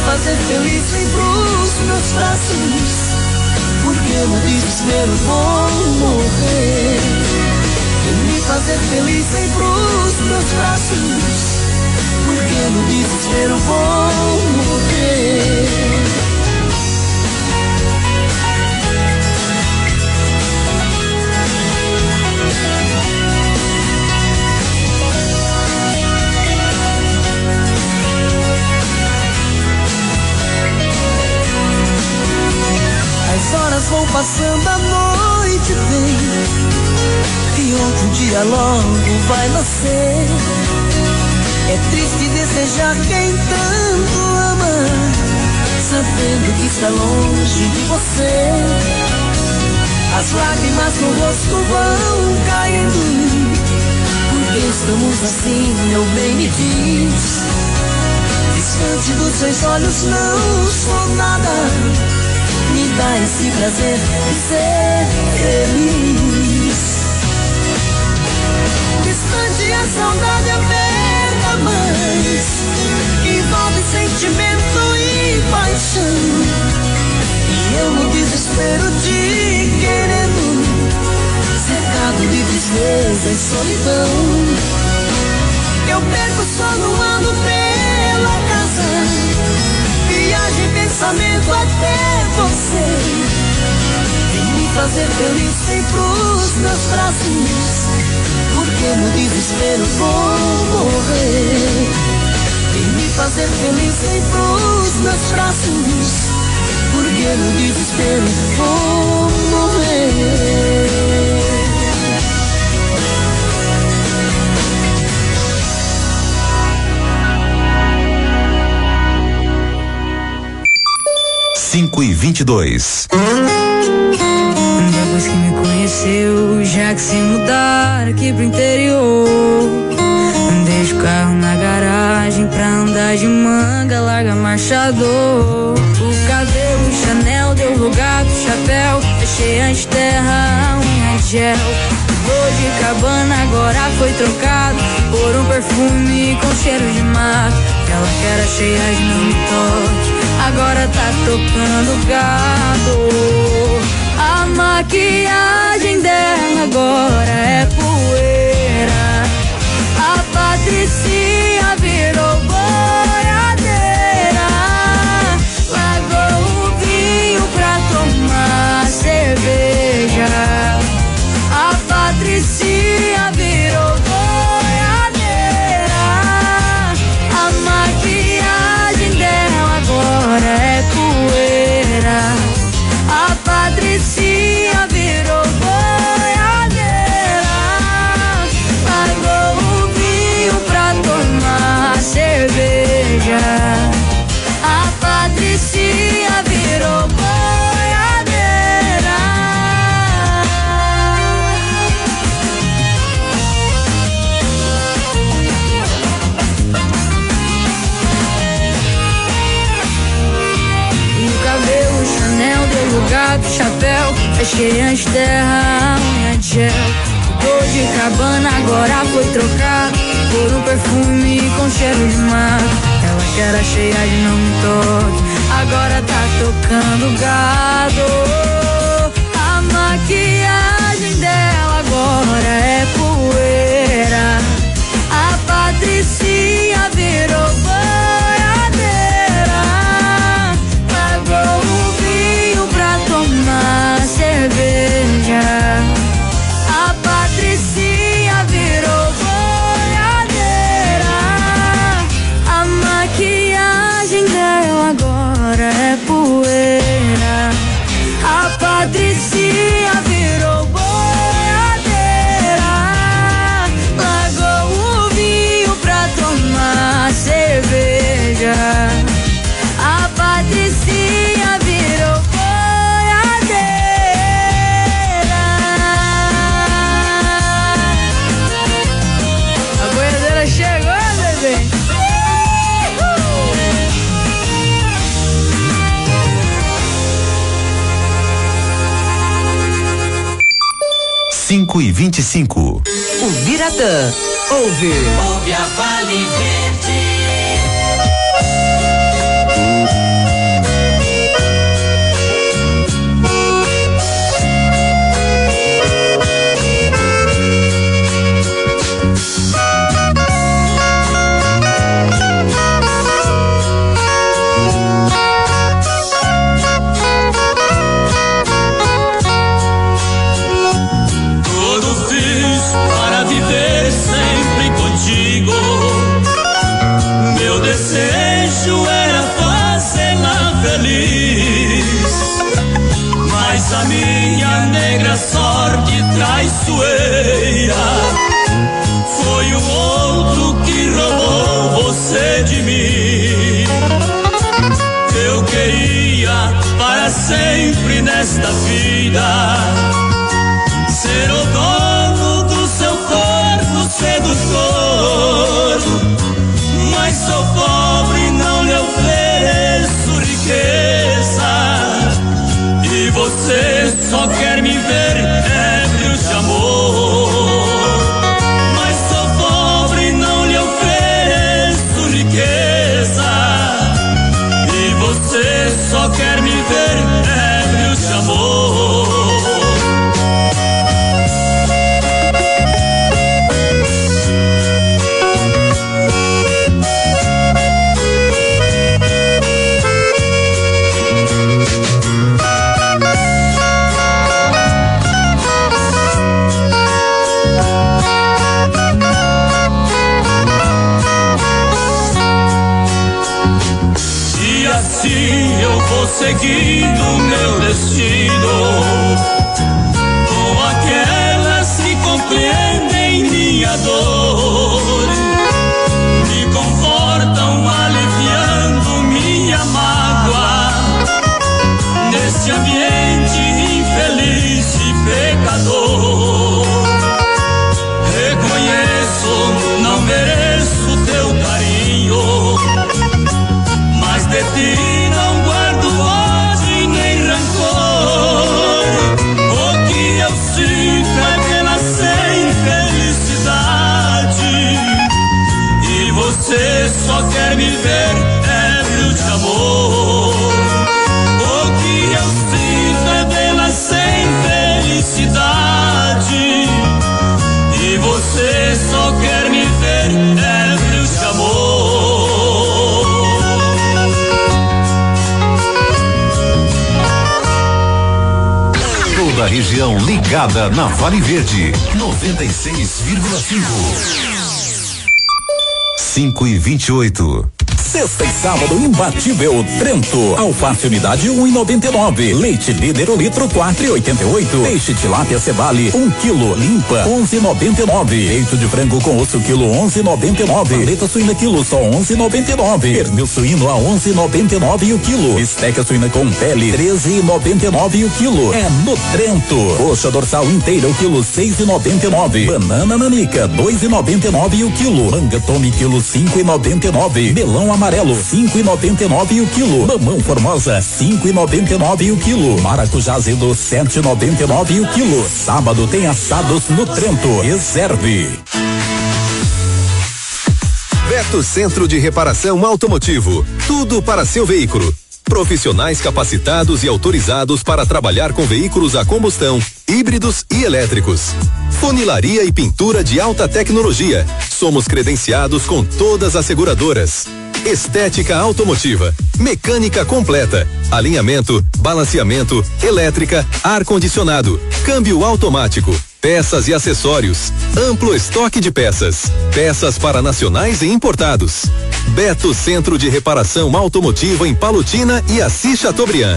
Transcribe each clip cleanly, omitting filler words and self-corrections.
fazer feliz, vem pros meus braços, porque no desespero vou morrer. Vem me fazer feliz, vem pros meus braços, porque no desespero vou morrer. As horas vão passando, a noite vem, e outro dia logo vai nascer. É triste desejar quem tanto ama, sabendo que está longe de você. As lágrimas no rosto vão caindo, porque estamos assim, meu bem, me diz. Distante dos seus olhos não sou nada, me dá esse prazer de ser feliz. Distante a saudade aperta mais, envolve sentimento e paixão, e eu no desespero te querendo, cercado de tristeza e solidão. Eu perco só no ando pela casa, viagem, pensamento até você. Vem me fazer feliz, vem pros meus braços, porque no desespero vou morrer. Vem me fazer feliz, vem pros meus braços, porque no desespero vou morrer. 5:22. Depois que me conheceu, já que se mudar aqui pro interior, deixa o carro na garagem pra andar de manga, larga marchador. O cabelo Chanel, deu gato, chapéu, fechei antes terra, unha de gel. Vou de cabana, agora foi trocado por um perfume com cheiro de mato. Ela que era cheia de não me toque, agora tá tocando gado. A maquiagem dela agora é poeira. A Patricinha virou boiadeira. Largou o vinho pra tomar cerveja. A Patricinha virou boiadeira. A maquiagem dela agora é poeira. A Patricinha virou boiadeira. Largou o vinho pra tomar cerveja. A Patricinha virou boiadeira. O cabelo Chanel, deu gato, chapéu, fechei antes terra, unha de gel. Tô de cabana, agora foi trocado por um perfume com cheiro de mar. Ela que era cheia de não me toque, agora tá tocando gado. A maquiagem dela agora é poeira. A Patricinha virou boiadeira. Largou o vinho pra tomar cerveja. A Patricinha virou boiadeira. A maquiagem dela agora é poeira. A Patricinha virou boiadeira. Largou o vinho pra tomar cerveja. A Patricinha virou boiadeira. A boiadeira chegou, bebê. 5:25. O Biratã ouve Ouve a Vale Verde. desejo era fazê-la feliz, mas a minha negra sorte traiçoeira foi o outro que roubou você de mim. Eu queria para sempre nesta vida ser o dono do seu corpo sedutor, mas sou pobre e não lhe ofereço riqueza, e você só quer me ver ébrio de amor. Mas sou pobre e não lhe ofereço riqueza, e você só quer me ver ébrio de amor. Assim eu vou seguindo meu destino, com aquelas que compreendem minha dor, me confortam aliviando minha mágoa, nesse ambiente infeliz e pecador. Reconheço, não mereço teu carinho, mas de ti não guardo ódio nem rancor. O que eu sinto é pena sem felicidade, e você só quer me ver ébrio de amor. O que eu sinto é pena sem felicidade, e você só quer me ver ébrio de amor. Toda a região ligada na Vale Verde. 96,5. 5:28. Sexta e sábado imbatível, Trento. Alface unidade 1,99. Leite líder o litro 4,88. Peixe tilápia cebale 1 quilo limpa 11,99. Peito de frango com osso quilo 11,99. Paleta suína quilo só 11,99. Pernil suíno a 11,99 o quilo. Esteca suína com pele 13,99 o quilo. É no Trento. Coxa dorsal inteira o quilo 6,99. Banana nanica 2,99 o quilo. Manga tome quilo 5,99. Melão amarelo 5,99 o quilo. Mamão formosa 5,99 o quilo. Maracujá azedo 7,99 o quilo. Sábado tem assados no Trento. Reserve. Beto Centro de Reparação Automotivo. Tudo para seu veículo. Profissionais capacitados e autorizados para trabalhar com veículos a combustão, híbridos e elétricos. Funilaria e pintura de alta tecnologia. Somos credenciados com todas as seguradoras. Estética automotiva, mecânica completa, alinhamento, balanceamento, elétrica, ar-condicionado, câmbio automático, peças e acessórios, amplo estoque de peças, peças para nacionais e importados. Beto Centro de Reparação Automotiva em Palotina e Assis Chateaubriand.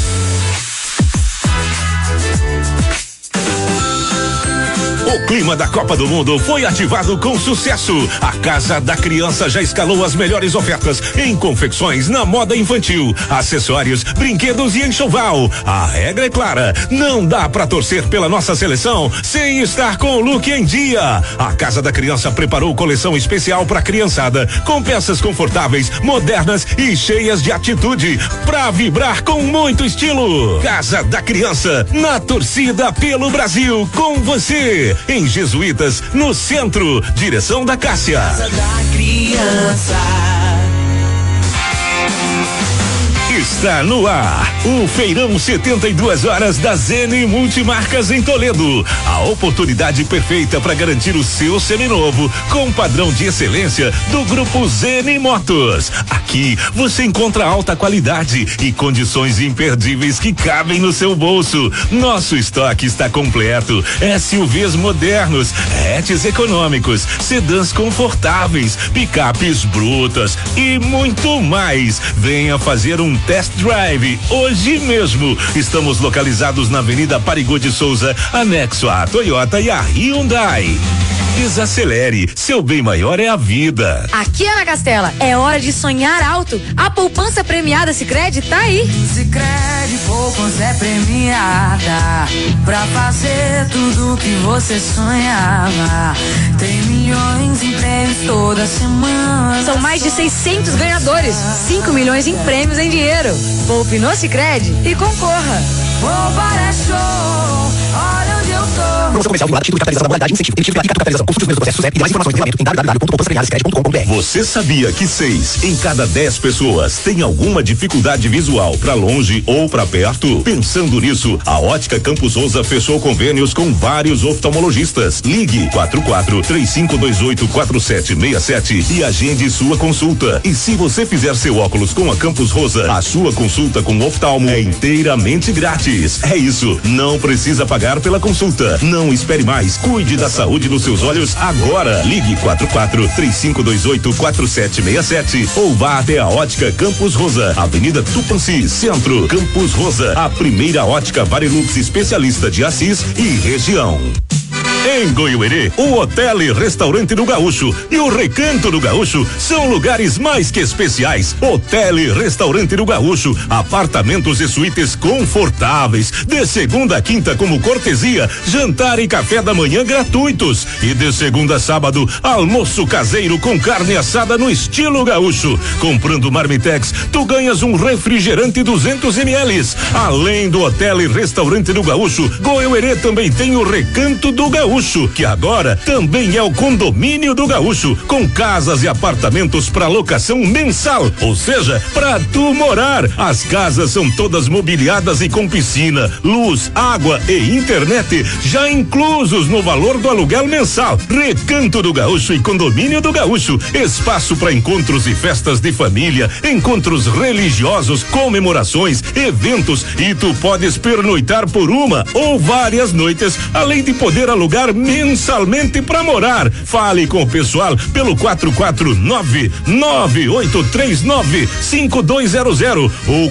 O clima da Copa do Mundo foi ativado com sucesso. A Casa da Criança já escalou as melhores ofertas em confecções na moda infantil, acessórios, brinquedos e enxoval. A regra é clara, não dá pra torcer pela nossa seleção sem estar com o look em dia. A Casa da Criança preparou coleção especial pra criançada, com peças confortáveis, modernas e cheias de atitude, pra vibrar com muito estilo. Casa da Criança, na torcida pelo Brasil, com você. Em Jesuítas, no centro, direção da Cássia. Casa da Criança. Está no ar o Feirão 72 horas da Zene Multimarcas em Toledo. A oportunidade perfeita para garantir o seu seminovo com padrão de excelência do Grupo Zene Motos. A Aqui você encontra alta qualidade e condições imperdíveis que cabem no seu bolso. Nosso estoque está completo. SUVs modernos, hatches econômicos, sedãs confortáveis, picapes brutas e muito mais. Venha fazer um test drive hoje mesmo. Estamos localizados na Avenida Parigô de Souza, anexo à Toyota e à Hyundai. Desacelere, seu bem maior é a vida. Aqui, Ana Castela, é hora de sonhar alto. A poupança premiada Sicredi tá aí. Sicredi Poupança é premiada pra fazer tudo que você sonhava. Tem milhões em prêmios toda semana. São mais de 600 ganhadores, 5 milhões em prêmios em dinheiro. Poupe no Sicredi e concorra. Poupar é show, olha onde eu tô. Promoção comercial vinculada, título de capitalização da modalidade, incentivo, identificação de capitalização, consulte os primeiros processos e mais informações no regulamento em www.poupançapremiadasicredi.com.br. Você sabia que 6 em cada 10 pessoas tem alguma dificuldade visual para longe ou para perto? Pensando nisso, a Ótica Campos Rosa fechou convênios com vários oftalmologistas. Ligue 44-3528-4767 e agende sua consulta. E se você fizer seu óculos com a Campos Rosa, a sua consulta com oftalmo é inteiramente grátis. É isso, não precisa pagar pela consulta. Não espere mais, cuide da saúde dos seus olhos agora. Ligue 44-3528-4767 ou vá até a Ótica Campos Rosa, Avenida Tupanci, Centro. Campos Rosa, a primeira ótica Varilux especialista de Assis e região. Em Goiuerê, o Hotel e Restaurante do Gaúcho e o Recanto do Gaúcho são lugares mais que especiais. Hotel e Restaurante do Gaúcho, apartamentos e suítes confortáveis, de segunda a quinta como cortesia, jantar e café da manhã gratuitos e de segunda a sábado, almoço caseiro com carne assada no estilo gaúcho. Comprando Marmitex, tu ganhas um refrigerante 200 ml. Além do Hotel e Restaurante do Gaúcho, Goiuerê também tem o Recanto do Gaúcho, que agora também é o Condomínio do Gaúcho, com casas e apartamentos para locação mensal, ou seja, para tu morar. As casas são todas mobiliadas e com piscina, luz, água e internet já inclusos no valor do aluguel mensal. Recanto do Gaúcho e Condomínio do Gaúcho, espaço para encontros e festas de família, encontros religiosos, comemorações, eventos, e tu podes pernoitar por uma ou várias noites, além de poder alugar mensalmente para morar. Fale com o pessoal pelo 449-9839-5200 ou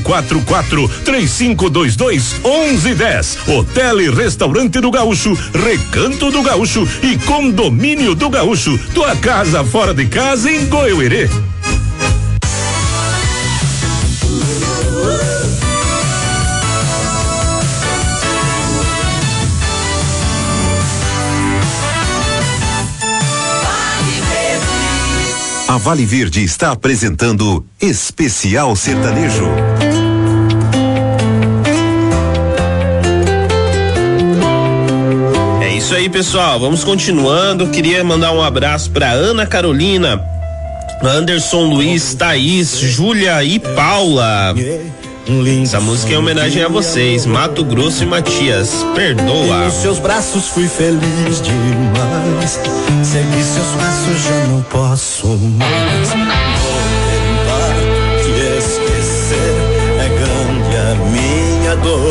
44-3522-1110. Hotel e Restaurante do Gaúcho, Recanto do Gaúcho e Condomínio do Gaúcho. Tua casa fora de casa em Goiuerê. A Vale Verde está apresentando Especial Sertanejo. É isso aí, pessoal. Vamos continuando. Queria mandar um abraço para Ana Carolina, Anderson Luiz, Thaís, Júlia e Paula. Essa música é em homenagem a vocês, Mato Grosso e Matias. Perdoa. Em seus braços fui feliz demais. Segui seus passos, já não posso mais. Vou tentar te esquecer. É grande a minha dor.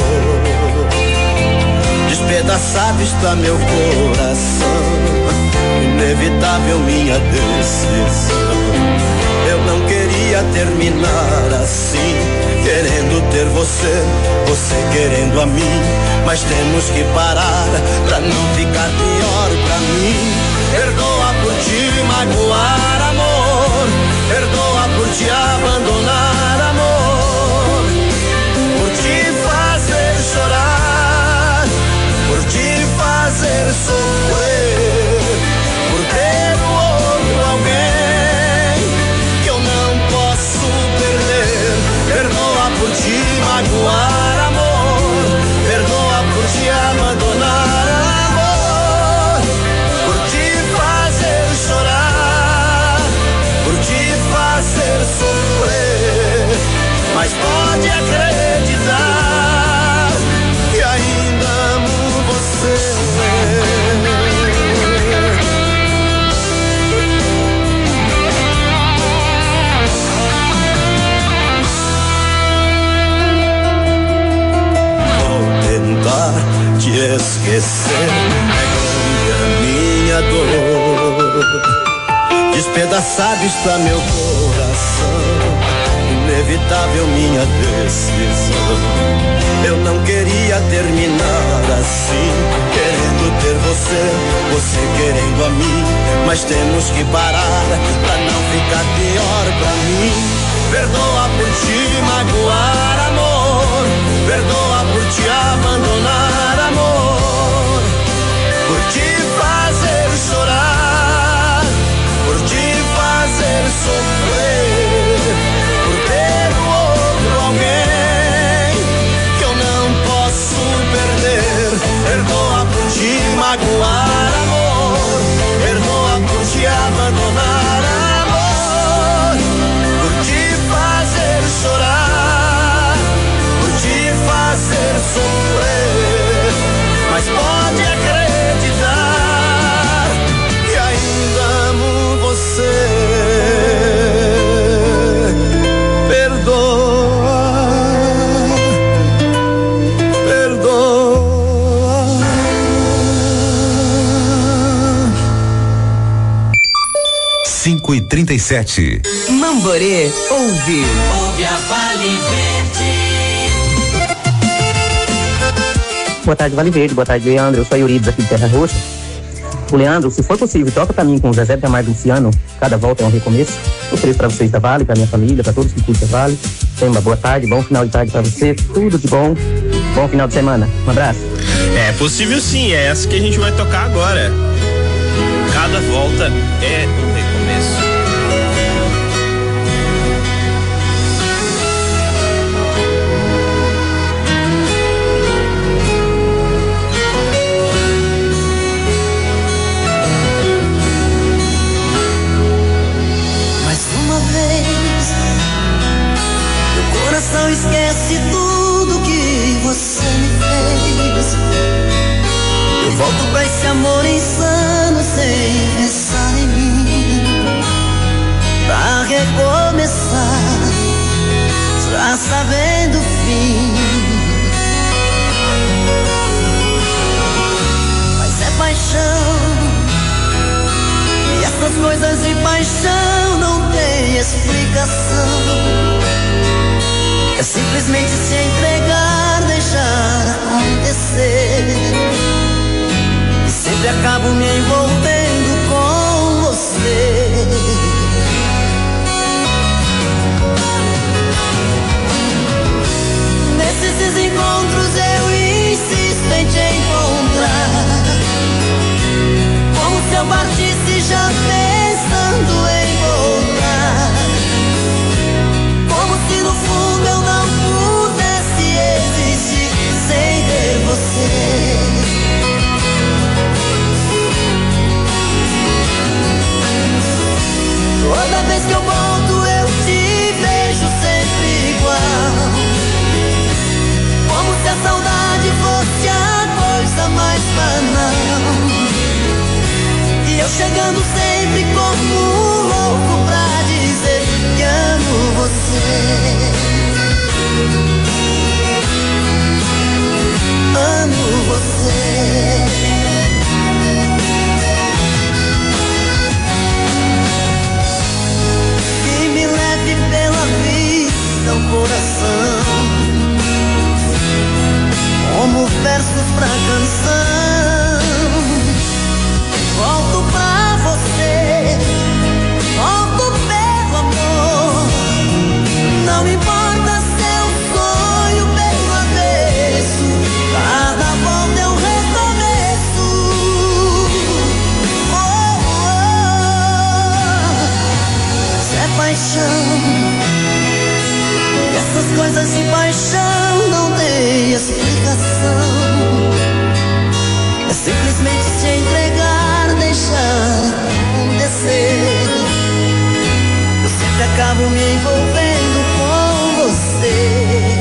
Despedaçado está meu coração. Inevitável minha decisão. Eu não queria terminar assim, querendo ter você, você querendo a mim. Mas temos que parar pra não ficar pior pra mim. Perdoa por te magoar, amor. Perdoa por te abandonar, amor. Por te fazer chorar, por te fazer sofrer, por ter um outro alguém que eu não posso perder. Perdoa por te magoar, amor. Perdoa por te abandonar, amor. Por te fazer chorar, por te fazer sabe está meu coração, inevitável minha decisão. Eu não queria terminar assim, querendo ter você, você querendo a mim, mas temos que parar pra não ficar pior pra mim. Perdoa por te magoar, amor, perdoa por te abandonar, amor, por te fazer chorar, por te fazer sofrer, por ter outro alguém que eu não posso perder. Perdoa por te magoar, amor, perdoa por te abandonar, amor, por te fazer chorar, por te fazer sofrer. Mas pode acreditar que ainda amo você. Perdoa, perdoa. 5h37. Mamborê ouve. Ouve a Vale Verde. Boa tarde, Vale Verde. Boa tarde, Leandro. Eu sou a Eurides aqui de Terra Roxa. O Leandro, se for possível, toca pra mim com o Zezé de Camargo e Luciano. Cada volta é um recomeço. Eu ofereço pra vocês da Vale, pra minha família, pra todos que curtem a Vale. Tenha uma boa tarde, bom final de tarde pra você. Tudo de bom. Bom final de semana. Um abraço. É possível sim, é essa que a gente vai tocar agora. Cada volta é um recomeço. Não esquece tudo que você me fez. Eu volto pra esse amor insano sem pensar em mim, pra recomeçar, já sabendo o fim. Mas é paixão, e essas coisas de paixão não tem explicação. É simplesmente se entregar, deixar acontecer. E sempre acabo me envolvendo com você. Nesses desencontros eu insisto em te encontrar, como se eu partisse já pensando em voltar. Como se no fundo eu não pudesse existir sem ter você. Toda vez que eu volto eu te vejo sempre igual, como se a saudade fosse a coisa mais banal. E eu chegando sempre como um louco pra dizer que amo você. Amo você. Que me leve pela vida o coração, como versos pra canção. Volto pra você, volto pelo amor. Não importa seu sonho pelo avesso, cada volta é um recomeço. Oh, oh. Mas é paixão, essas coisas de paixão não tem explicação. É simplesmente se entregar, deixar acontecer. Eu sempre acabo me envolvendo com você.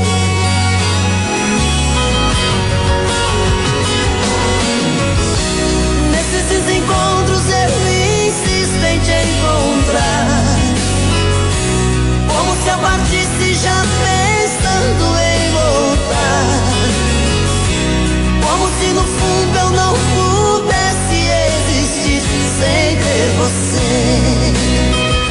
Nesses desencontros eu insisto em te encontrar, como se eu partisse já pensando em voltar. Como se no fundo eu não pudesse existir sem ter você.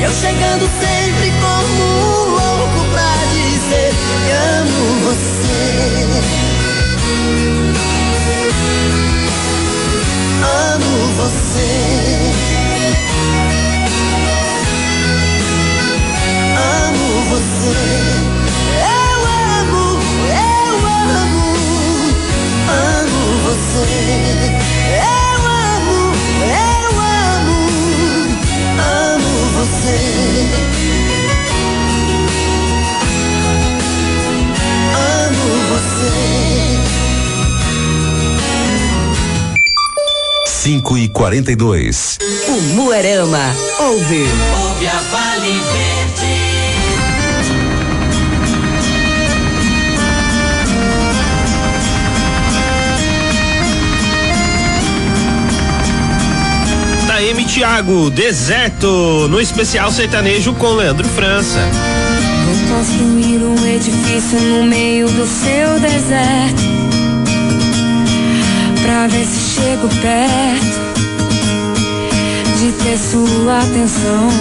Eu chegando sempre como um louco pra dizer que amo você. Amo você. Amo você. Eu amo você. Eu amo você. Amo você. 5h42. O Moarama ouve. Ouve a Vale Verde. M. Thiago, Deserto, no especial sertanejo com Leandro França. Vou construir um edifício no meio do seu deserto, pra ver se chego perto de ter sua atenção.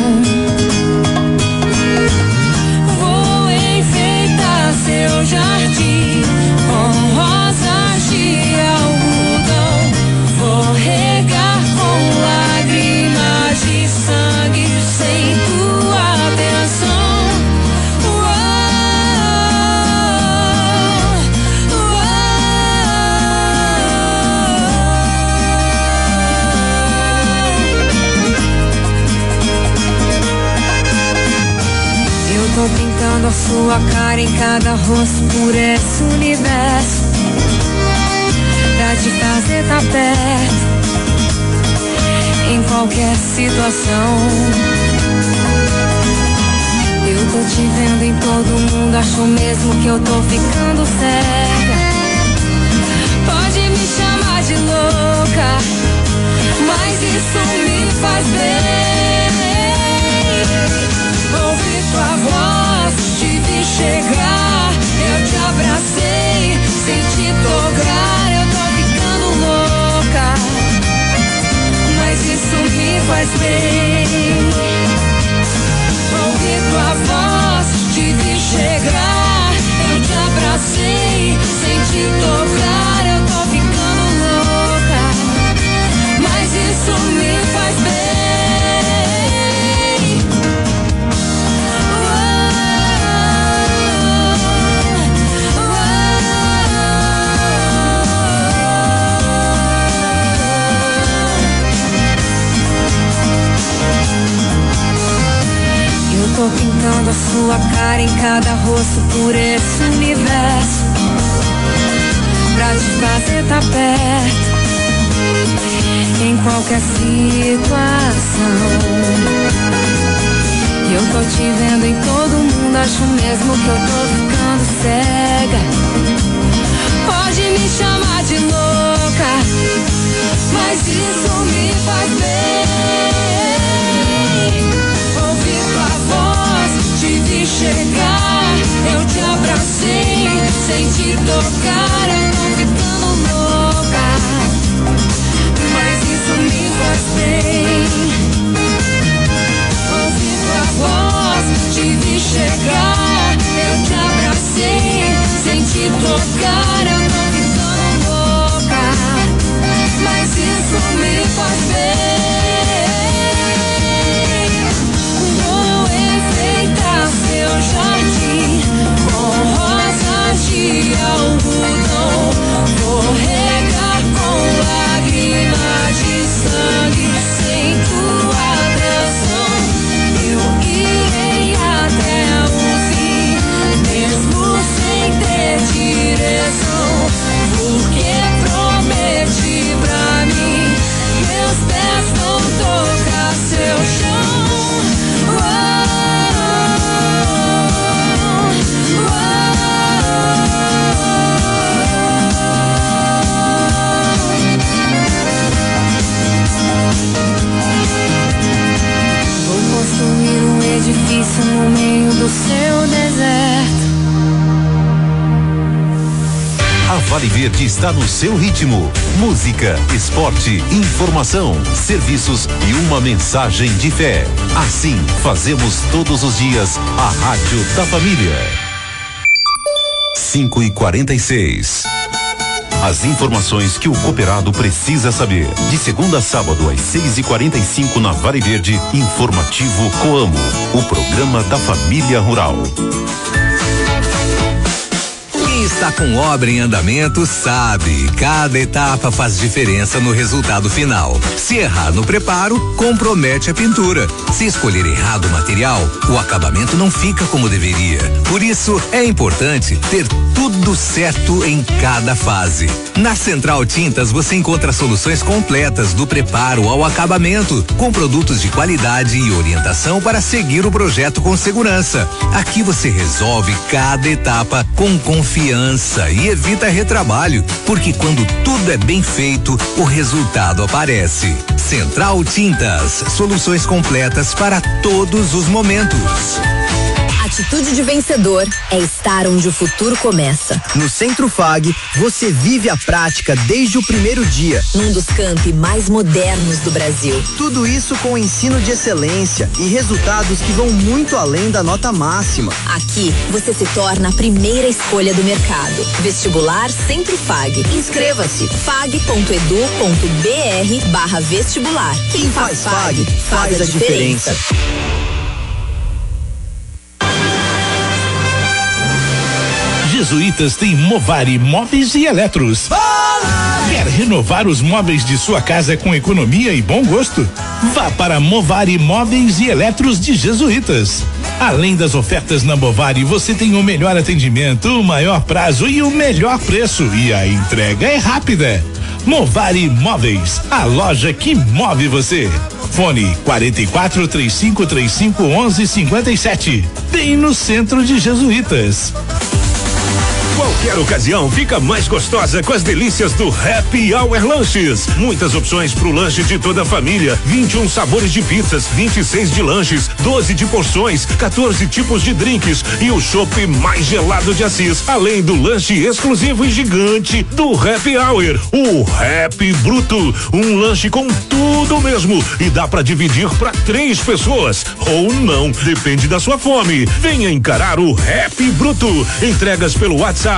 Vou enfeitar seu jardim com rosas de algodão. Vou regar com lágrimas de sangue sem tua atenção. Eu tô pintando a sua cara em cada rosto por esse universo, pra te fazer tá perto em qualquer situação. Eu tô te vendo em todo mundo, acho mesmo que eu tô ficando cega. Pode me chamar de louca, mas isso me faz bem. Ouvi tua voz, te vi chegar, eu te abracei, sem te tocar, eu tô ficando louca, mas isso me faz bem. Ouvi tua voz, te vi chegar, eu te abracei, sem te tocar, eu tô ficando louca, mas isso me faz bem. Tô pintando a sua cara em cada rosto por esse universo, pra te fazer tá perto em qualquer situação. E eu tô te vendo em todo mundo, acho mesmo que eu tô ficando cega. Pode me chamar de louca, mas isso me faz bem. Te vi chegar, eu te abracei, sem te tocar, eu tô ficando louca, mas isso me faz bem. Ouvi tua voz, te vi chegar, eu te abracei, sem te tocar, eu tô ficando louca, mas isso me faz bem. Seu jardim com rosas de algodão, vou regar com lágrimas de sangue sem tua atenção. Eu irei até o fim, mesmo sem ter direção, porque prometi pra mim, meus pés vão tocar seu chão. Construir um edifício no meio do seu deserto. A Vale Verde está no seu ritmo. Música, esporte, informação, serviços e uma mensagem de fé. Assim, fazemos todos os dias a Rádio da Família. 5h46. As informações que o cooperado precisa saber. De segunda a sábado às 6h45 na Vale Verde, Informativo Coamo, o programa da família rural. Quem está com obra em andamento sabe, cada etapa faz diferença no resultado final. Se errar no preparo, compromete a pintura. Se escolher errado o material, o acabamento não fica como deveria. Por isso, é importante ter tudo certo em cada fase. Na Central Tintas você encontra soluções completas do preparo ao acabamento, com produtos de qualidade e orientação para seguir o projeto com segurança. Aqui você resolve cada etapa com confiança e evita retrabalho, porque quando tudo é bem feito, o resultado aparece. Central Tintas, soluções completas para todos os momentos. Atitude de vencedor é estar onde o futuro começa. No Centro FAG, você vive a prática desde o primeiro dia. Num dos campi mais modernos do Brasil. Tudo isso com ensino de excelência e resultados que vão muito além da nota máxima. Aqui, você se torna a primeira escolha do mercado. Vestibular Centro FAG. Inscreva-se. fag.edu.br/vestibular. Quem faz FAG, faz a diferença. Jesuítas tem Movari Móveis e Eletros. Quer renovar os móveis de sua casa com economia e bom gosto? Vá para Movari Móveis e Eletros de Jesuítas. Além das ofertas na Movari, você tem o melhor atendimento, o maior prazo e o melhor preço. E a entrega é rápida. Movari Móveis, a loja que move você. Fone 4435351157. Bem no centro de Jesuítas. Qualquer ocasião fica mais gostosa com as delícias do Happy Hour Lanches. Muitas opções pro lanche de toda a família. 21 sabores de pizzas, 26 de lanches, 12 de porções, 14 tipos de drinks e o chopp mais gelado de Assis. Além do lanche exclusivo e gigante do Happy Hour, o Happy Bruto. Um lanche com tudo mesmo e dá pra dividir pra 3 pessoas. Ou não, depende da sua fome. Venha encarar o Happy Bruto. Entregas pelo WhatsApp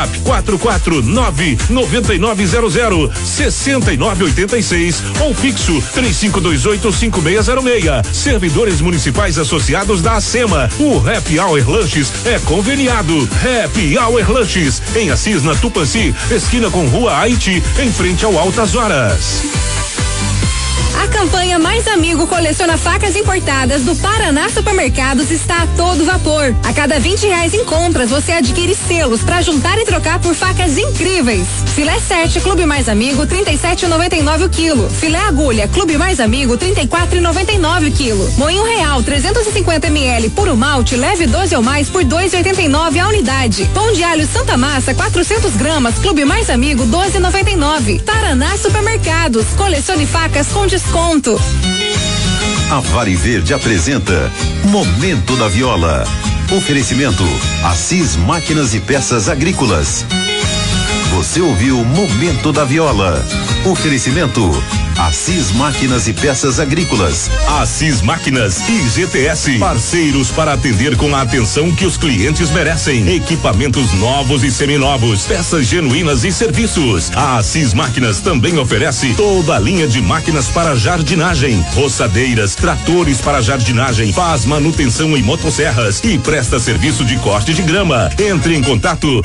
449-9900-6986 ou fixo 3528-5606. Servidores municipais associados da ACEMA. O Happy Hour Lanches é conveniado. Happy Hour Lanches em Assis, na Tupanci, esquina com Rua Haiti, em frente ao Altas Horas. A campanha Mais Amigo coleciona facas importadas do Paraná Supermercados está a todo vapor. A cada R$20 em compras, você adquire selos para juntar e trocar por facas incríveis. Filé 7 Clube Mais Amigo, R$37,99 o quilo. Filé Agulha Clube Mais Amigo, R$34,99 o quilo. Moinho Real 350 ml puro malte leve 12 ou mais por R$2,89 a unidade. Pão de alho Santa Massa 400 gramas Clube Mais Amigo, R$12,99. Paraná Supermercados, colecione facas com desconto. A Vale Verde apresenta Momento da Viola. Oferecimento Assis Máquinas e Peças Agrícolas. Você ouviu Momento da Viola. Oferecimento Assis Máquinas e Peças Agrícolas. Assis Máquinas e GTS, parceiros para atender com a atenção que os clientes merecem. Equipamentos novos e seminovos, peças genuínas e serviços. A Assis Máquinas também oferece toda a linha de máquinas para jardinagem, roçadeiras, tratores para jardinagem, faz manutenção em motosserras e presta serviço de corte de grama. Entre em contato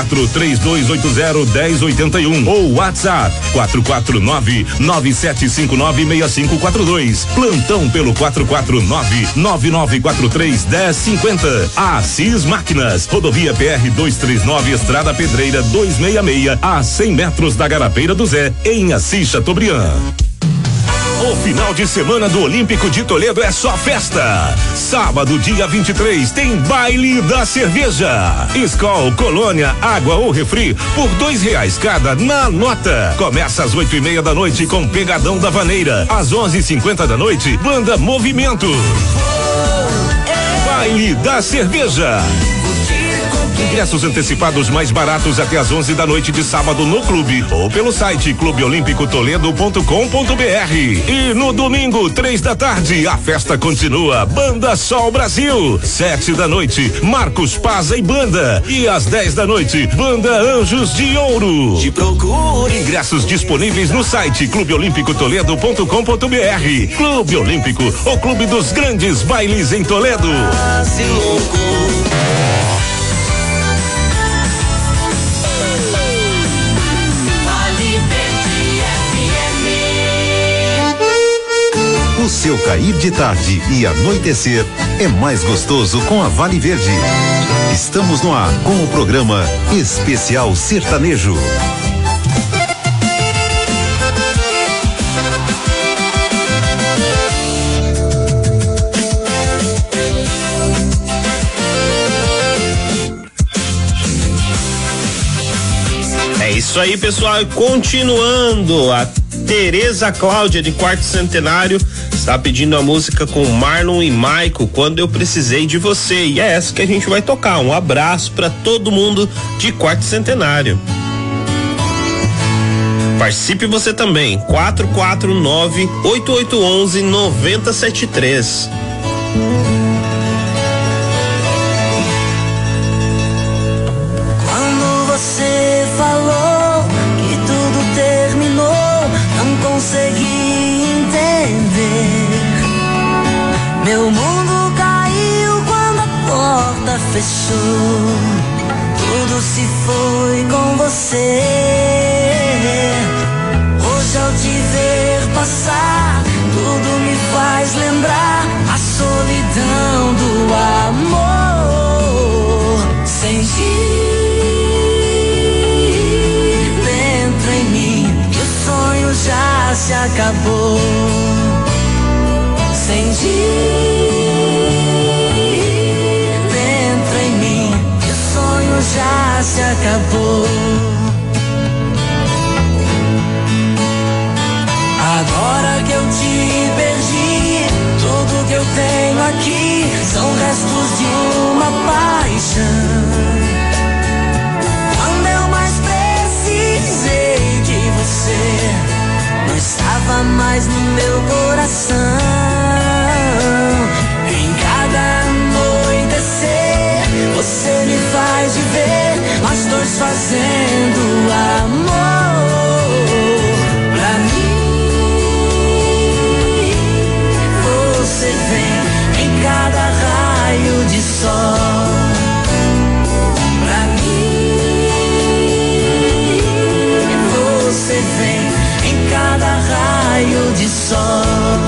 4432801081 ou WhatsApp 449-9759-6542. Plantão pelo 449-9943-1050. Assis Máquinas, rodovia PR 239, Estrada Pedreira 266, a 100 metros da Garapeira do Zé, em Assis Chateaubriand. O final de semana do Olímpico de Toledo é só festa. Sábado, dia 23, tem baile da cerveja. Skol, Colônia, água ou refri por R$2 cada na nota. Começa às 8:30 da noite com Pegadão da Vaneira. Às 11:50 da noite, Banda Movimento. Baile da cerveja. Ingressos antecipados mais baratos até às 11 da noite de sábado no clube ou pelo site clubeolimpicotoledo.com.br. E no domingo, 3 da tarde, a festa continua. Banda Sol Brasil. 7 da noite, Marcos Paz e Banda. E às 10 da noite, Banda Anjos de Ouro. Te procure. Ingressos disponíveis no site clubeolimpicotoledo.com.br. Clube Olímpico, o clube dos grandes bailes em Toledo. O seu cair de tarde e anoitecer é mais gostoso com a Vale Verde. Estamos no ar com o programa Especial Sertanejo. É isso aí, pessoal. Continuando, a Tereza Cláudia de Quarto Centenário está pedindo a música com Marlon e Maico, Quando Eu Precisei de Você, e é essa que a gente vai tocar. Um abraço para todo mundo de Quarto Centenário. Participe você também, 449-8811-9073. Quando você falou que tudo terminou, não consegui entender. Meu mundo caiu quando a porta fechou. Tudo se foi com você. Hoje ao te ver passar, tudo me faz lembrar a solidão do amor. Senti dentro em mim que o sonho já se acabou. Senti dentro em mim que o sonho já se acabou. Agora que eu te perdi, tudo que eu tenho aqui são restos de uma paixão. Quando eu mais precisei de você, não estava mais no meu coração. Em cada anoitecer, você me faz viver nós dois fazendo amor. Pra mim você vem em cada raio de sol. Pra mim você vem em cada raio de sol.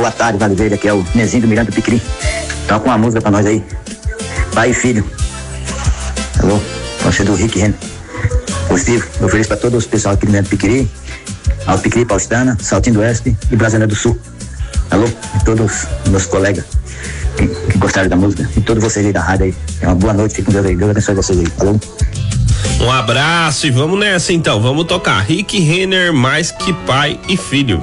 Boa tarde, Vale Verde, aqui é o Nezinho do Miranda Piquiri. Toca uma música pra nós aí. Pai e filho. Alô? Você do Rick Renner. Positivo, eu ofereço pra todo o pessoal aqui do Miranda Piquiri, Alto Piquiri, Paulistana, Saltinho do Oeste e Brasília do Sul. Alô? E todos os meus colegas que gostaram da música. E todos vocês aí da rádio aí. É uma boa noite, fiquem com Deus aí. Deus abençoe vocês aí. Alô? Um abraço e vamos nessa então. Vamos tocar Rick Renner, Mais Que Pai e Filho.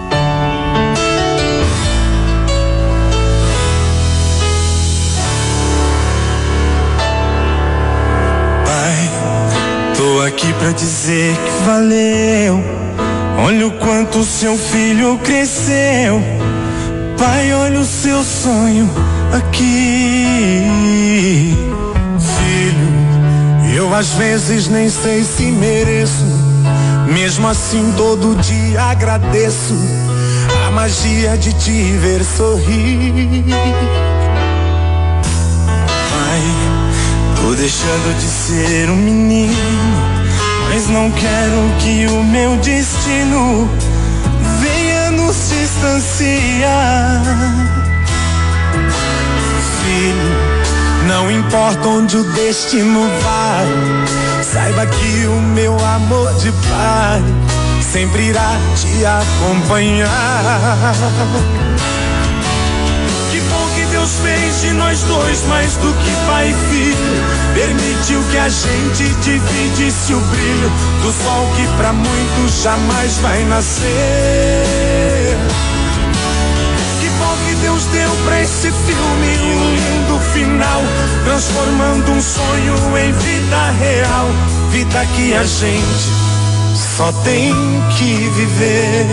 Tô aqui pra dizer que valeu. Olha o quanto seu filho cresceu. Pai, olha o seu sonho aqui. Filho, eu às vezes nem sei se mereço. Mesmo assim todo dia agradeço a magia de te ver sorrir. Pai, tô deixando de ser um menino, mas não quero que o meu destino venha nos distanciar. Filho, não importa onde o destino vai, saiba que o meu amor de pai sempre irá te acompanhar. Deus fez de nós dois mais do que pai e filho. Permitiu que a gente dividisse o brilho do sol que pra muitos jamais vai nascer. Que bom que Deus deu pra esse filme um lindo final, transformando um sonho em vida real. Vida que a gente só tem que viver.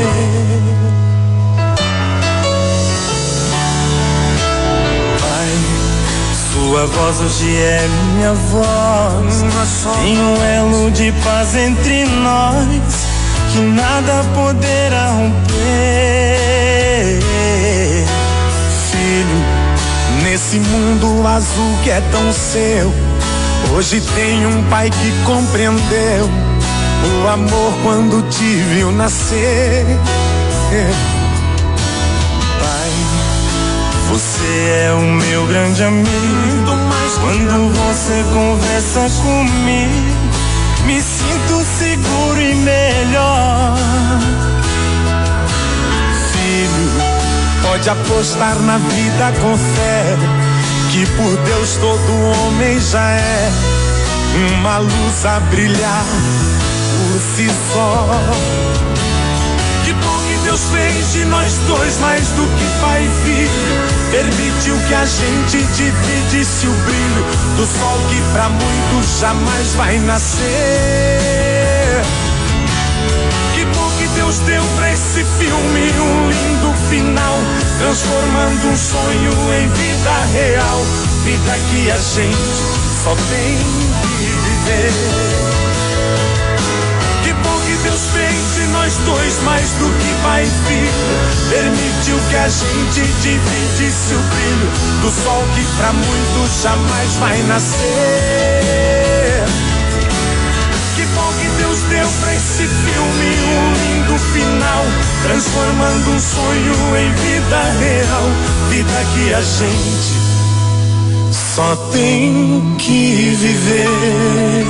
Sua voz hoje é minha voz. Tem um elo de paz entre nós que nada poderá romper. Filho, nesse mundo azul que é tão seu, hoje tem um pai que compreendeu o amor quando te viu nascer. Você é o meu grande amigo. Quando você conversa comigo, me sinto seguro e melhor. Filho, pode apostar na vida com fé, que por Deus todo homem já é uma luz a brilhar por si só. Deus fez de nós dois mais do que pai e filho. Permitiu que a gente dividisse o brilho do sol que pra muitos jamais vai nascer. Que bom que Deus deu pra esse filme um lindo final, transformando um sonho em vida real. Vida que a gente só tem que viver. Deus fez de nós dois mais do que pai e filho. Permitiu que a gente dividisse o brilho do sol que pra muitos jamais vai nascer. Que bom que Deus deu pra esse filme um lindo final, transformando um sonho em vida real. Vida que a gente só tem que viver.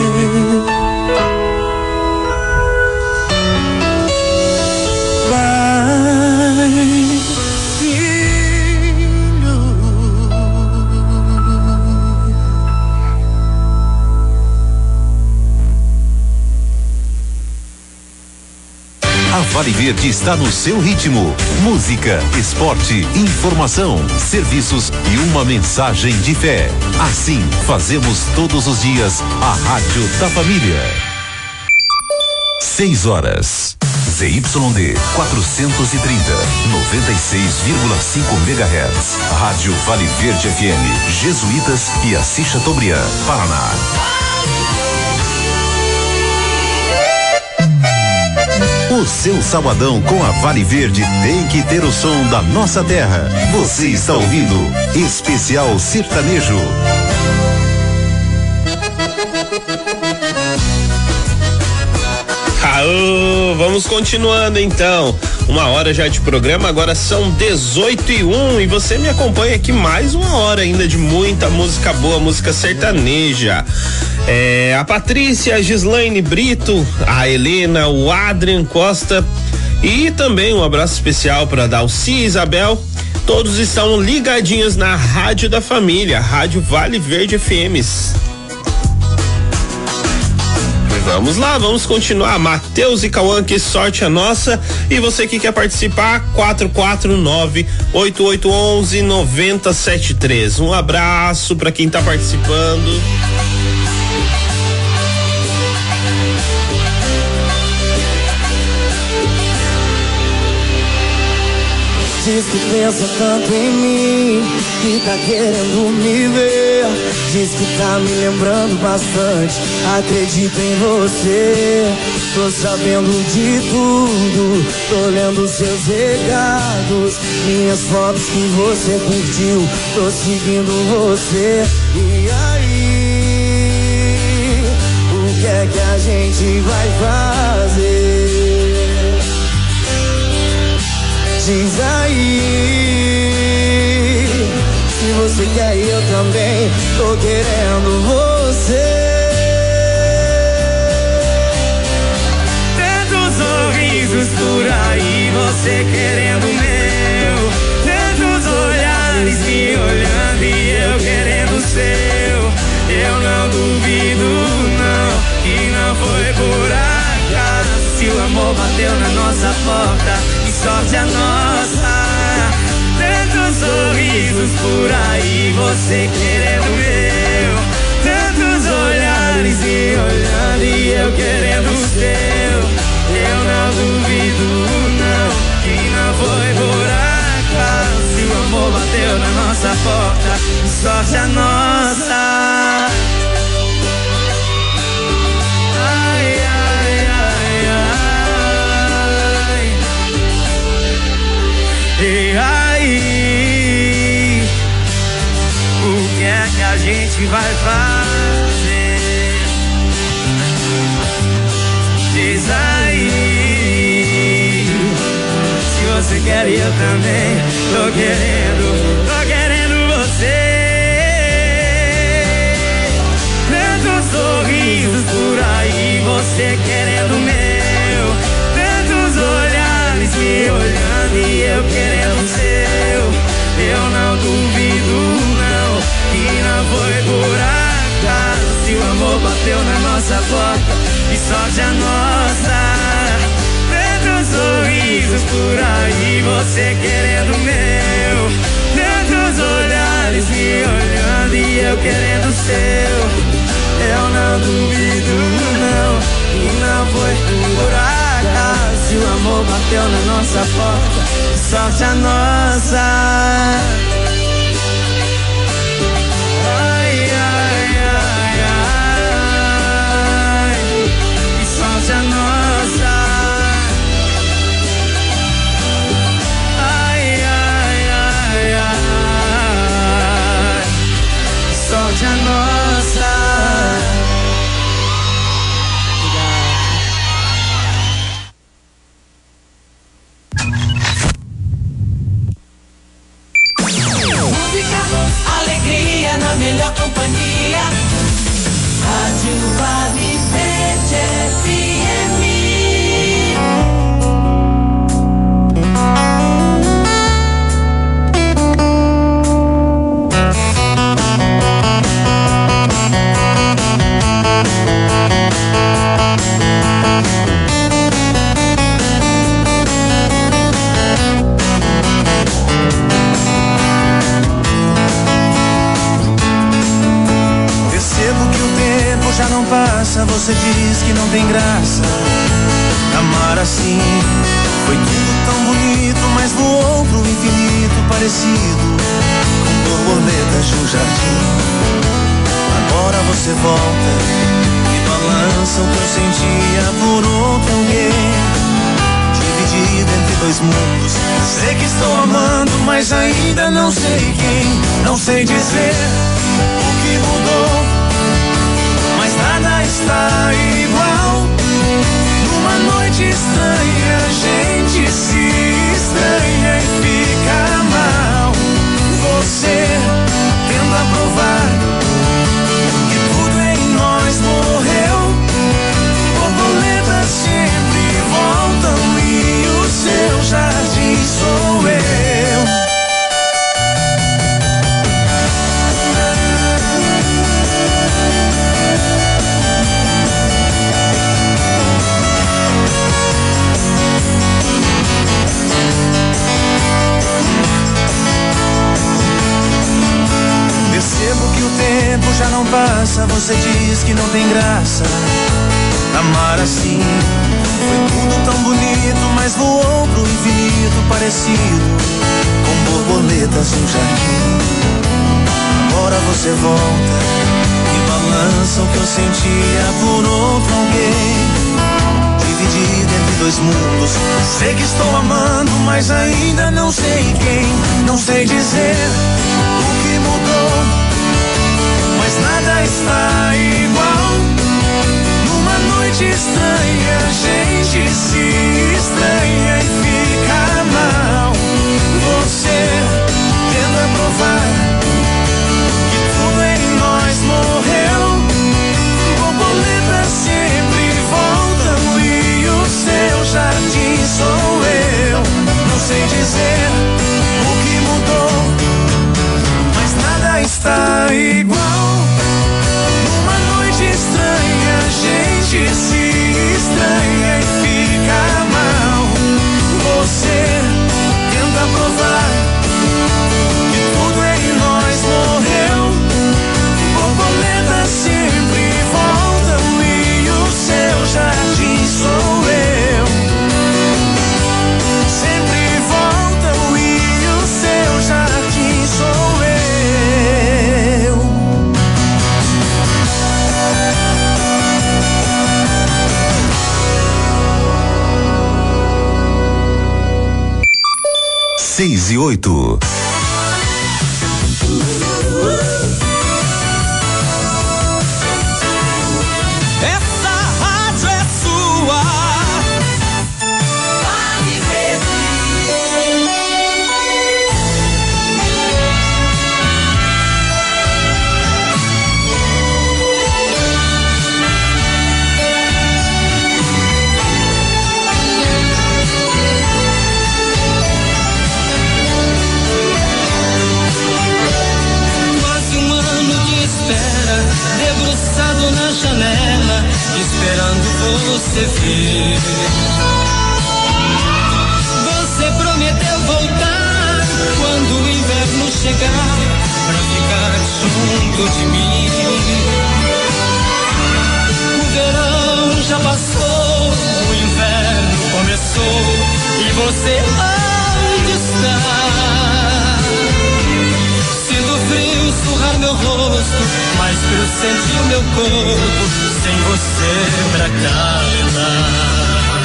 A Vale Verde está no seu ritmo. Música, esporte, informação, serviços e uma mensagem de fé. Assim, fazemos todos os dias a Rádio da Família. 6 horas. ZYD 430, 96,5 MHz. Rádio Vale Verde FM, Jesuítas e Assis Chateaubriand, Paraná. O seu sabadão com a Vale Verde tem que ter o som da nossa terra. Você está ouvindo Especial Sertanejo. Aô, vamos continuando então. Uma hora já de programa, agora são 18:01 e você me acompanha aqui mais uma hora ainda de muita música boa, música sertaneja. A Patrícia, a Gislaine Brito, a Helena, o Adrian Costa e também um abraço especial para Dalci e Isabel. Todos estão ligadinhos na Rádio da Família, Rádio Vale Verde FMs. Vamos lá, vamos continuar. Matheus e Cauã, que sorte a nossa. E você que quer participar, 449-8811-9073. Um abraço para quem tá participando. Diz que pensa tanto em mim, que tá querendo me ver. Diz que tá me lembrando bastante, acredito em você. Tô sabendo de tudo, tô lendo seus recados, minhas fotos que você curtiu, tô seguindo você. E aí, o que é que a gente vai fazer? Diz aí, se você quer eu também, tô querendo você. Tantos sorrisos por aí, você querendo o meu. Tantos olhares me olhando e eu querendo o seu. Eu não duvido não, que não foi por acaso. Se o amor bateu na nossa porta, sorte a nossa. Tantos sorrisos por aí, você querendo o meu. Tantos olhares me olhando e eu querendo o seu. Eu não duvido não, que não foi por acaso. Se o amor bateu na nossa porta, sorte a nossa. E aí, o que é que a gente vai fazer? Diz aí, se você quer eu também, tô querendo você. Tantos sorrisos por aí, você querendo o meu. Tantos olhares me olhando e eu querendo o seu. Eu não duvido não, que não foi por acaso. Se o amor bateu na nossa porta, que sorte a nossa. Tantos sorrisos por aí, você querendo o meu. Tantos olhares me olhando e eu querendo o seu. Eu não duvido não, que não foi por acaso. Se o amor bateu na nossa porta, sorte a nossa. Ai, ai, ai, ai, que sorte a nossa. Ai, ai, ai, ai, que sorte a nossa. Alegria na melhor companhia. Rádio Vale Verde FM. Já não passa, você diz que não tem graça. Amar assim foi tudo tão bonito, mas voou pro infinito, parecido com borboletas de um jardim. Agora você volta e balança o que eu sentia por outro alguém, dividido entre dois mundos. Sei que estou amando, mas ainda não sei quem. Não sei dizer o que mudou, mas nada está igual. Numa noite estranha a gente se estranha e fica mal. Você tenta provar que tudo em nós morreu. Borboletas sempre voltam e o seu jardim sou eu. Percebo que o tempo já não passa. Você diz que não tem graça amar assim. Foi tudo tão bonito, mas voou pro infinito, parecido com borboletas no jardim. Agora você volta e balança o que eu sentia por outro alguém. Dividido entre dois mundos. Sei que estou amando, mas ainda não sei quem. Não sei dizer o que mudou, mas nada está igual. Numa noite estranha, a gente se estranha e fica mal. Você tenta provar que tudo em nós morreu. Borboletas sempre voltam e o seu jardim sou eu. Não sei dizer o que mudou, mas nada está igual. Numa noite estranha, a gente se estranha e fica mal. Você tenta provar que tudo em nós morreu. Borboletas sempre voltam e o seu jardim sou eu. Sempre voltam e o seu jardim sou eu. Seis e 8. Essa rádio é sua. Debruçado na janela, esperando você vir. Você prometeu voltar quando o inverno chegar, pra ficar junto de mim. O verão já passou, o inverno começou, e você onde está? Sinto frio surrar meu rosto, mais frio sentir o meu corpo, sem você pra calentar.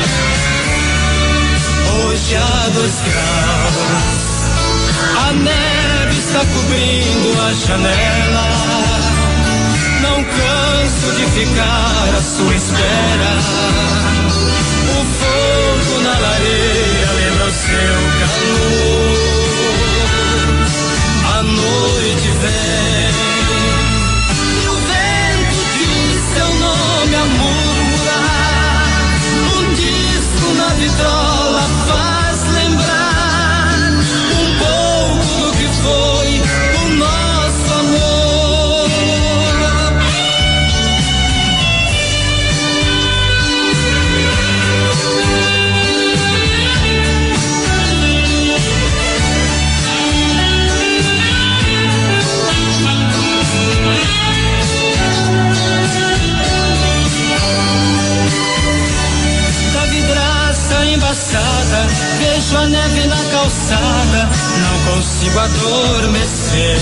Hoje há 2 graus, a neve está cobrindo a janela. Não canso de ficar à sua espera. O fogo na lareira lembra o seu calor. A noite vem e o vento diz seu nome a murmurar. Um disco na vitrola faz lembrar um pouco do que foi o nosso amor. Vejo a neve na calçada, não consigo adormecer.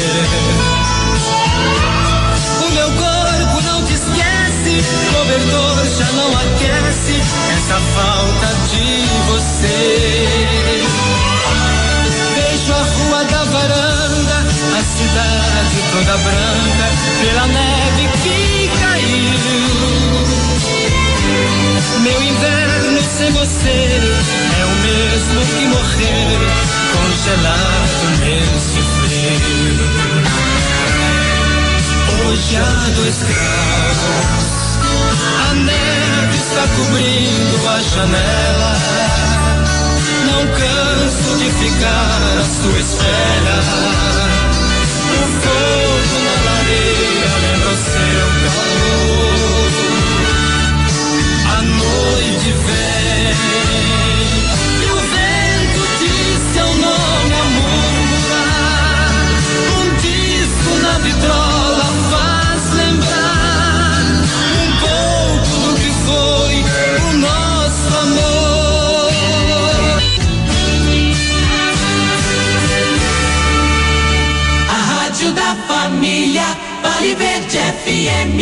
O meu corpo não te esquece, cobertor já não aquece essa falta de você. Vejo a rua da varanda, a cidade toda branca pela neve que caiu. Meu inverno sem você é o mesmo que morrer congelado nesse frio. Hoje há 2 graus, a neve está cobrindo a janela. Não canso de ficar à sua espera. O fogo na lareira lembra o seu calor. A noite vem e o vento diz seu nome a murmurar. Um disco na vitrola faz lembrar um pouco do que foi o nosso amor. A rádio da família, Vale Verde FM.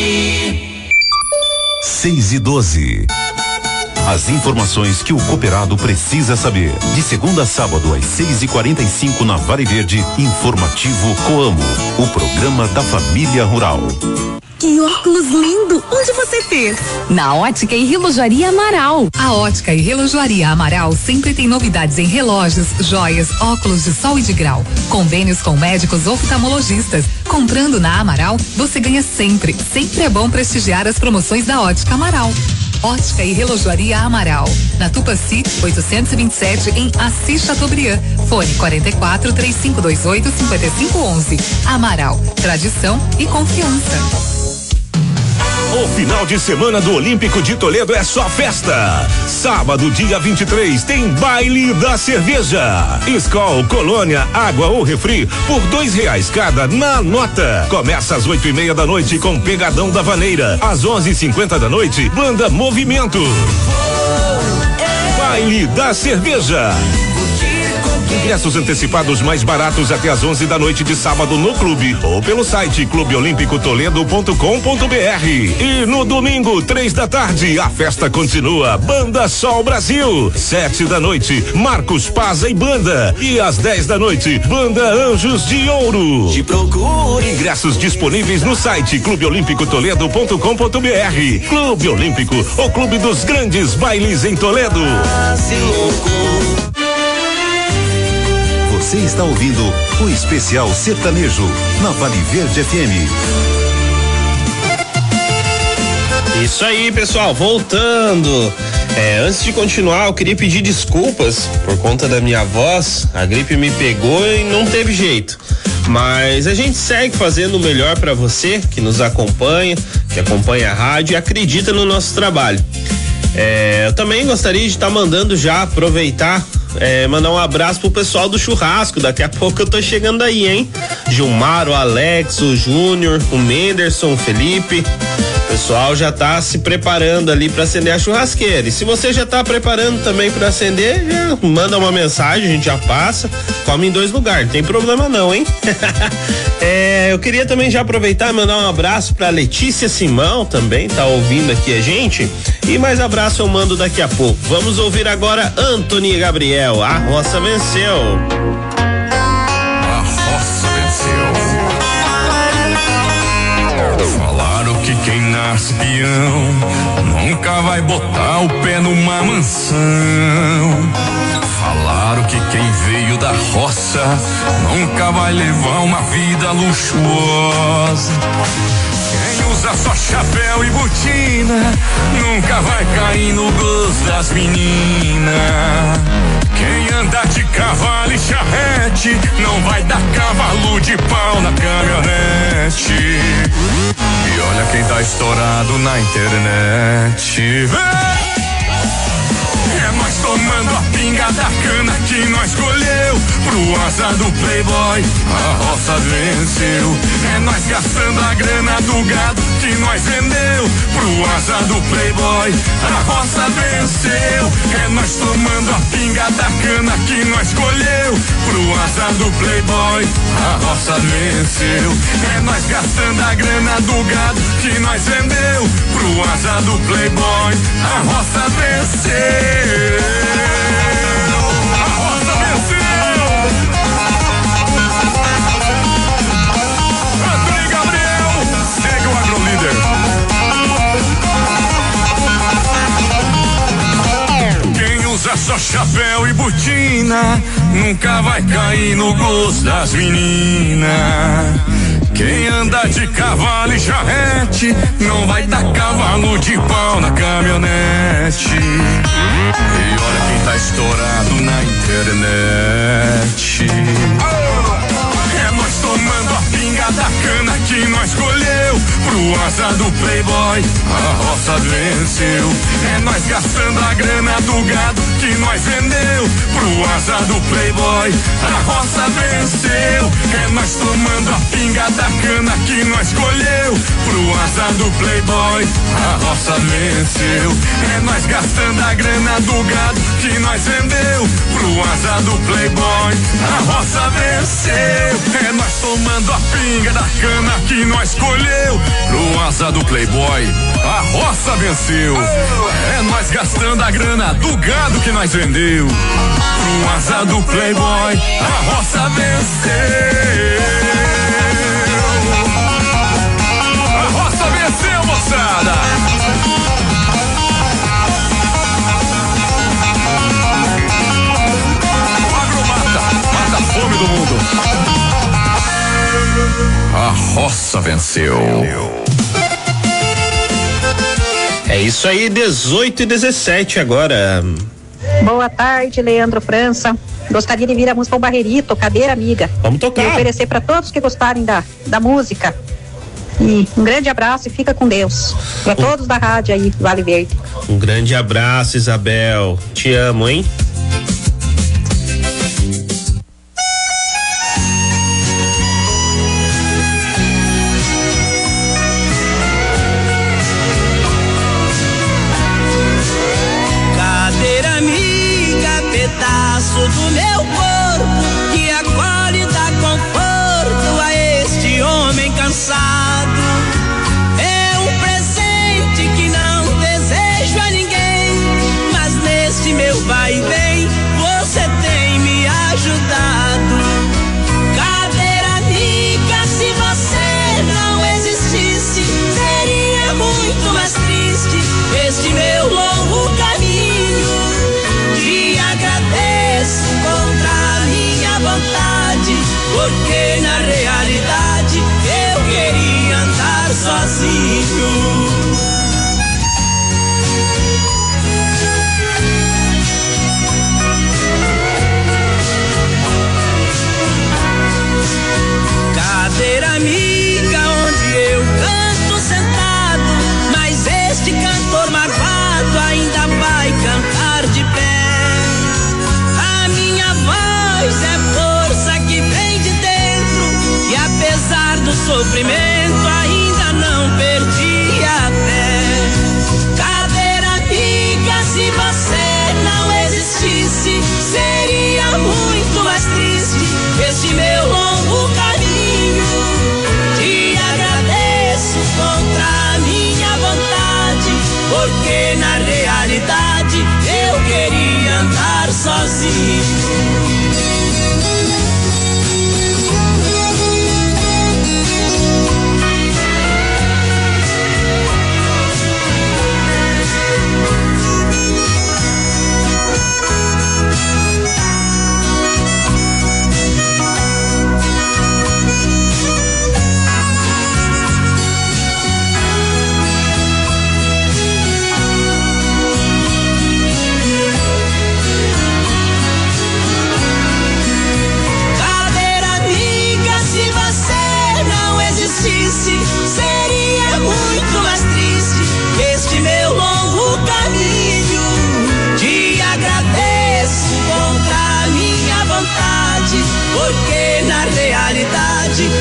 6:12. As informações que o cooperado precisa saber. De segunda a sábado às 6:45 na Vale Verde, informativo Coamo, o programa da família rural. Que óculos lindo! Onde você fez? Na Ótica e Relojoaria Amaral. A Ótica e Relojoaria Amaral sempre tem novidades em relógios, joias, óculos de sol e de grau. Convênios com médicos oftalmologistas. Comprando na Amaral, você ganha sempre. Sempre é bom prestigiar as promoções da Ótica Amaral. Ótica e Relojoaria Amaral. Na Tupaci, 827 em Assis Chateaubriand. Fone 44 3528 5511. Amaral, tradição e confiança. O final de semana do Olímpico de Toledo é só festa. Sábado, dia 23, tem baile da cerveja. Skol, Colônia, água ou refri por R$2 cada na nota. Começa às 8:30 da noite com Pegadão da Vaneira. Às 11:50 da noite, Banda Movimento. Baile da cerveja. Ingressos antecipados mais baratos até às 11 da noite de sábado no clube ou pelo site clubeolimpicotoledo.com.br. E no domingo, 3 da tarde, a festa continua. Banda Sol Brasil. 7 da noite, Marcos Paza e Banda. E às 10 da noite, Banda Anjos de Ouro. Te procure. Ingressos disponíveis no site clubeolimpicotoledo.com.br. Clube Olímpico, o clube dos grandes bailes em Toledo. Você está ouvindo o especial sertanejo na Vale Verde FM. Isso aí, pessoal, voltando. Antes de continuar, eu queria pedir desculpas por conta da minha voz. A gripe me pegou e não teve jeito. Mas a gente segue fazendo o melhor para você que nos acompanha, que acompanha a rádio e acredita no nosso trabalho. Eu também gostaria de estar mandando já aproveitar, mandar um abraço pro pessoal do churrasco. Daqui a pouco eu tô chegando aí, hein? Gilmar, o Alex, o Júnior, o Menderson, o Felipe. O pessoal já tá se preparando ali para acender a churrasqueira. E se você já tá preparando também para acender, já manda uma mensagem, a gente já passa. Come em 2 lugares, não tem problema não, hein? Eu queria também já aproveitar e mandar um abraço pra Letícia Simão, também tá ouvindo aqui a gente. E mais abraço eu mando daqui a pouco. Vamos ouvir agora Antony e Gabriel. A roça venceu. A roça venceu. Falaram que quem nasce peão nunca vai botar o pé numa mansão. Falaram que quem veio da roça nunca vai levar uma vida luxuosa. Quem usa só chapéu e botina nunca vai cair no gosto das meninas. Quem anda de cavalo e charrete não vai dar cavalo de pau na caminhonete. E olha quem tá estourado na internet. É nós tomando a pinga da cana que nós colheu. Pro azar do playboy, a roça venceu. É nós gastando a grana do gado que nós vendeu. Pro azar do playboy, a roça venceu. É nós tomando a pinga da cana que nós colheu. Pro azar do playboy, a roça venceu. É nós gastando a grana do gado que nós vendeu. Pro azar do playboy, a roça venceu. A roça venceu. Antony Gabriel, segue o Agrolíder. Quem usa Usa chapéu e botina, nunca vai cair no gosto das meninas. Quem anda de cavalo e charrete não vai dar cavalo de pau na caminhonete. E olha quem tá estourado na internet. É nós tomando a pinga da cana que nós colheu. Pro azar do playboy, a roça venceu. É nós gastando a grana do gado que nós vendeu. Pro azar do playboy, a roça venceu. É nós tomando a pinga da cana que nós colheu. Pro azar do playboy, a roça venceu. É nós gastando a grana do gado que nós vendeu. Pro azar do playboy, a roça venceu. É nós tomando a pinga da cana que nós colheu. Pro azar do playboy, a roça venceu. É nós gastando a grana do gado que nós vendeu. Pro azar do playboy, a roça venceu. A roça venceu, moçada. O agro mata a fome do mundo. A roça venceu. É isso aí, 18h17 agora. Boa tarde, Leandro França. Gostaria de vir a música O Barrerito, Cadeira Amiga. Vamos tocar. E oferecer para todos que gostarem da música. E um grande abraço e fica com Deus. Para todos da rádio aí, Vale Verde. Um grande abraço, Isabel. Te amo, hein? Do meu corpo que acolhe e dá conforto a este homem cansado. É um presente que não desejo a ninguém, mas neste meu vai e vem você tem me ajudado. Cadeira amiga, se você não existisse, seria muito mais triste este meu longo caminho. Te agradeço contra a minha vontade, porque na realidade eu queria andar sozinho.